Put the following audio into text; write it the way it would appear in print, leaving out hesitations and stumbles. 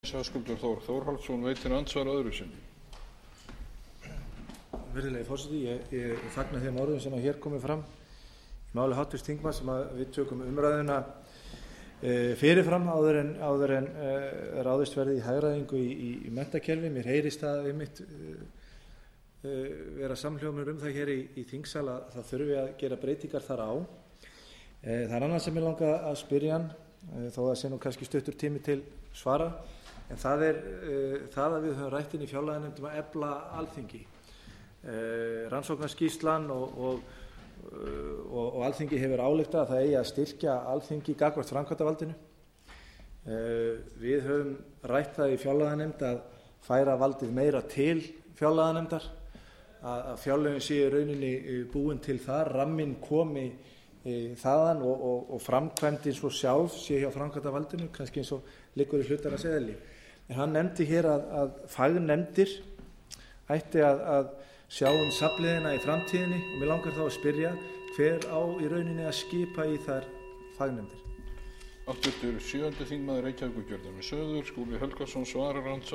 Höskuldur Þór Þórhallsson veitir andsvar öðru sinni. Virðulegi forseti, ég fagna þeim orðum sem hér komið fram í máli hv. þingmanns sem við tökum umræðuna fyrirfram áður en ráðist verði í hagræðingu í menntakerfi. Mér heyrist það einmitt vera samhljómur það hér í þingsal að það þurfi að gera breytingar þar á. Það annað sem ég langa að spyrja hann, þó það sé nú kannski stuttur tími til svara, en það það að við höfum rætt inn í fjárlaganefnd að efla Alþingi. Rannsóknarskýrslan og Alþingi hefur ályktað að það eigi að styrkja Alþingi gagnvart framkvæmdarvaldinu. Við höfum rætt það í fjárlaganefnd að færa valdið meira til fjárlaganefndar, að fjárlögin séu í rauninni búin til þar, ramminn komi þaðan og framkvæmdin svo sjálf sé hjá framkvæmdarvaldinu, kannski eins og liggur í hlutarins eðli. En hann nefndi hér að fagnefndir ætti að sjá safnliðina í framtíðinni og mig langar þá að spyrja hver á í rauninni að skipa í þær fagnefndir. Hv. 7. þingmaður Reykjavíkurkjördæmis suður, Skúli Helgason, svarar andsvar